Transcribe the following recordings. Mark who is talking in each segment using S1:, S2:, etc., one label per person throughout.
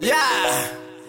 S1: Yeah,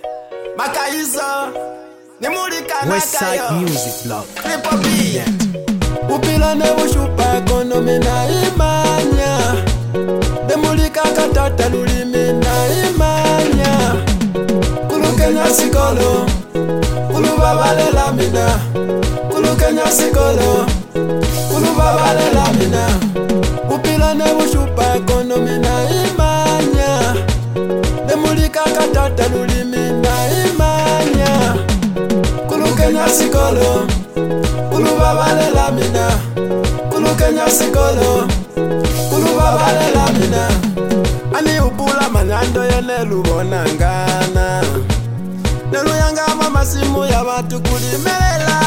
S1: Makaizo Nimulika
S2: Westside
S1: nakayo
S2: Music Blog.
S1: Triple B
S3: Upila ne bushupa konomi na imanya Demulika katata lulimi na imanya Kulukenya sikolo Kulubabale lamina Kulukenya sikolo Kulubabale lamina Upila ne bushupa konomi na imanya Demulika katata lulimi na imanya Kulukenya sikolo Kulubabale lamina Kulukenya sikolo Kulubabale lamina Ani upula manyando yene lubonangana Neluyanga masimu ya watu kulimelela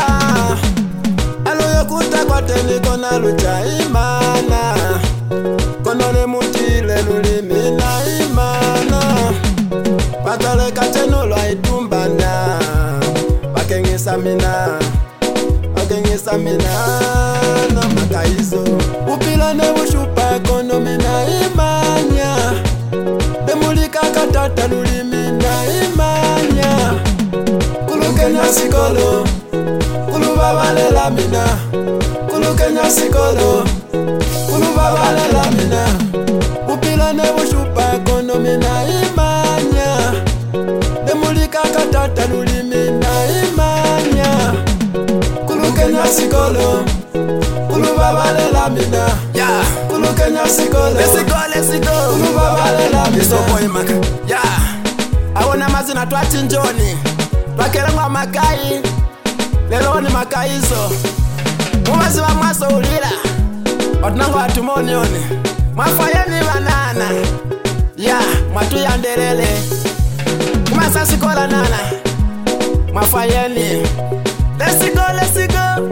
S3: Aluyo kuta kwa teni kona lucha imana Konole mutile lulimi na imana Patole kachenulo aitumbana Wakengisa mina Wakengisa mina na Makaizo Upila ne bushupa konomi na imanya Demulika katata lulimi na imanya Kulukenya sikolo Kulubabale lamina Kulukenya sikolo Kulubabale lamina Upila ne bushupa konomi na imanya Demulika katata lulimi na imanya Kulukenya sikolo Kulubabale lamina
S1: Yeah,
S3: Kulukenya sikolo
S1: let's go
S3: Kulubabale lamina
S1: Iso boy maka Yeah, awona mazina twachinjoni Twakelengwa Makai Lelo ni Makaizo Mumazi wa mwaso ulila Watunango watumoni oni Mwafayeni banana Yeah, mwatu yandelele Kumasa sikola nana Mwafayeni Let's go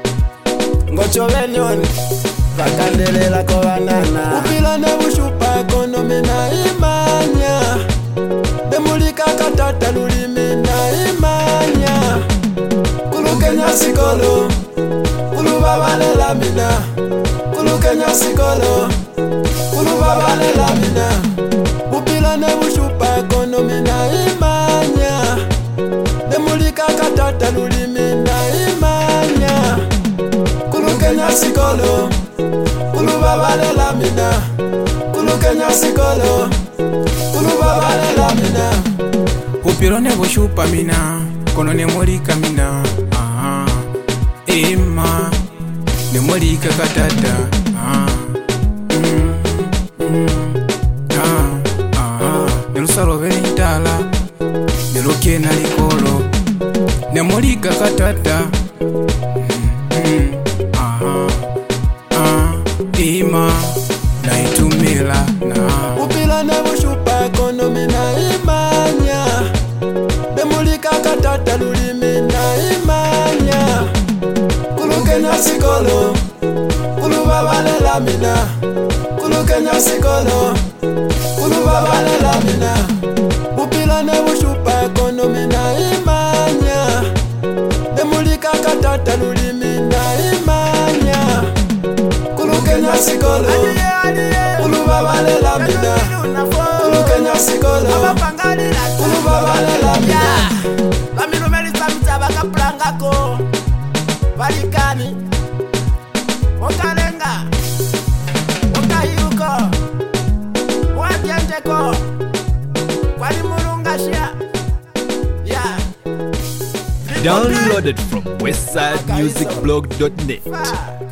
S1: Ngochoveni oni Wakandelela kwa banana
S3: Upila ne bushupa konomi na imanya Demulika katata lulimi na imanya Kulukenya sikolo Kulubabale lamina Kulukenya sikolo Kulubabale lamina Upila ne bushupa konomi na imanya Demulika katata lulimi na imanya Kulukenya sikolo Kulubabale lamina Kulukenya sikolo Kulubabale lamina
S2: Upilo ne bushupa mina Kono ne mulika mina Ema Ne mulika katata Ne lusalo belintala Ne lukena likolo Ne mulika katata Ema Na itumila na
S3: Upila ne bushupa konomi na imanya Demulika katata lulimi na imanya Kulukenya sikolo Kulubabale lamina Kulukenya sikolo Kulubabale lamina Upila ne bushupa konomi na imanya Demulika katata lulimi na imanya Kulukenya sikolo Kulubabale lamina Kulukenya sikolo Kulubabale lamina
S1: Lamino melisa mtaba kaprangako Valikani Okalenga Okayuko Wakenteko Kwali murungashia Yeah
S2: Downloaded from westsidemusicblog.net.